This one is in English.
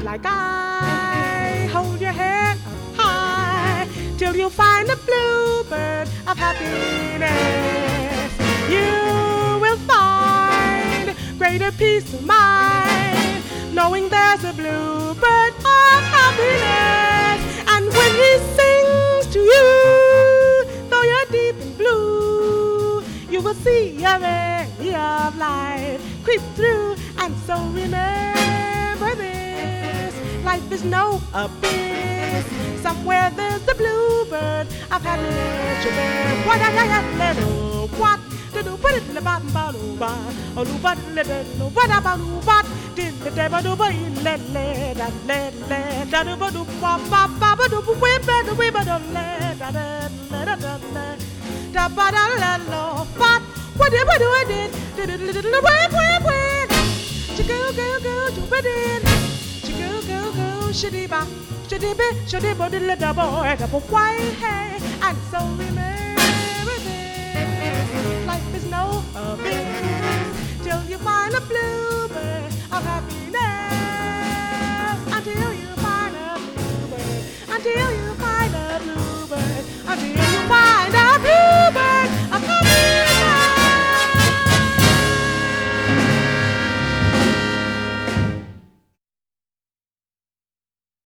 like I hold your head up high till you find a bluebird of happiness. You will find greater peace of mind knowing there's a bluebird of happiness. And when he sings to you, though you're deep in blue, you will see a ray of light creep through. And so remember this, life is no abyss. Somewhere there's the bluebird of happiness. You bear what I little what to do, but it's the bottom bottle bar. Oh, no, but little what about what did the devil do? But let do ba ba ba ba do we better we better let da ba da la lo but whatever do I did go to bed go shitty ba shitty ba the little boy the boy hey. And so